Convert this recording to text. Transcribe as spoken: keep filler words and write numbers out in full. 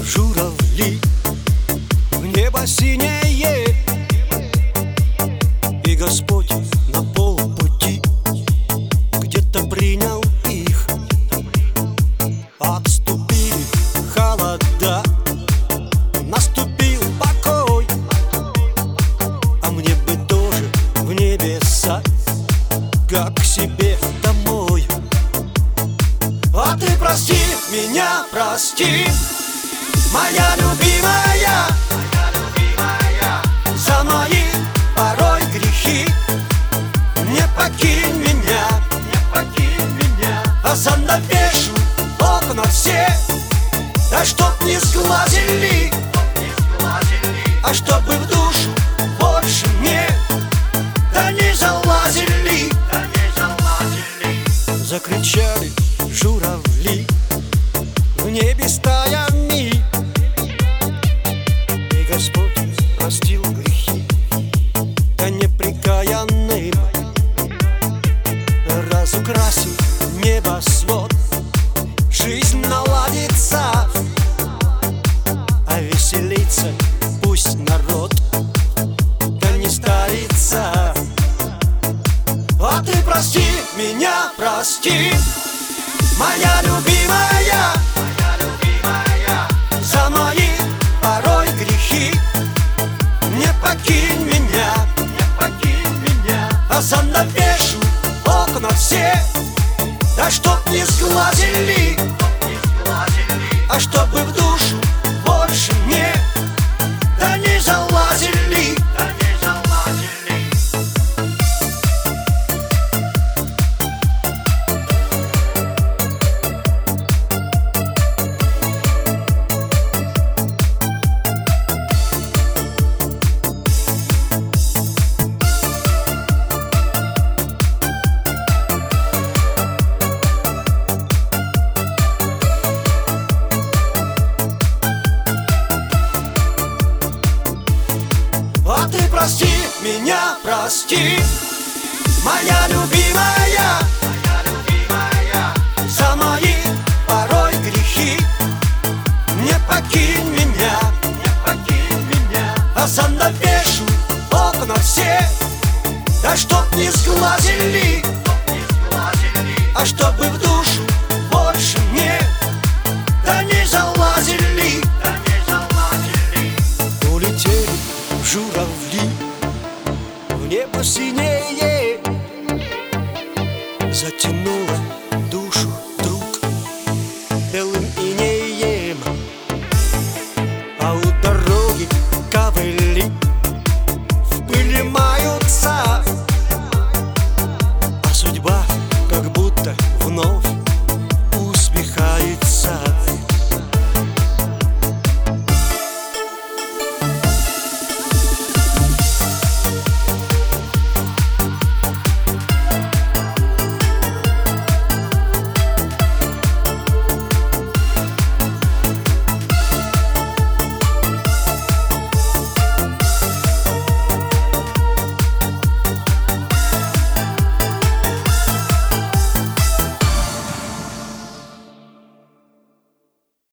журавли, в небо синее, и Господь на полпути где-то принял их. Отступили холода, наступил покой, а мне бы тоже в небеса, как к себе домой. А ты прости меня, прости, моя любимая, моя любимая, за мои порой грехи. Не покинь меня, не покинь меня, а занавешу окна все, да чтоб не сглазили, а чтобы в душу больше мне да не залазили, да не залазили. Закричали журавли в небе стаями, и Господь простил грехи да непрекаянным, разукрасил небосвод, жизнь наладится, а веселится пусть народ да не старится. А ты прости меня, прости, моя любимая, моя любимая, за мои порой грехи. Не покинь меня, не покинь меня, а занавешу окна все, да чтоб не сглазили, а чтобы в душу больше мне да не залазили, да не залазили. А ты прости меня, прости, моя любимая, моя любимая, за мои порой грехи. Не покинь меня, не покинь меня, а занавешу окна все, да чтоб не сглазили, а чтобы в душу больше мне да не залазили, да не залазили. Улетели журавли в небо синее, затянуло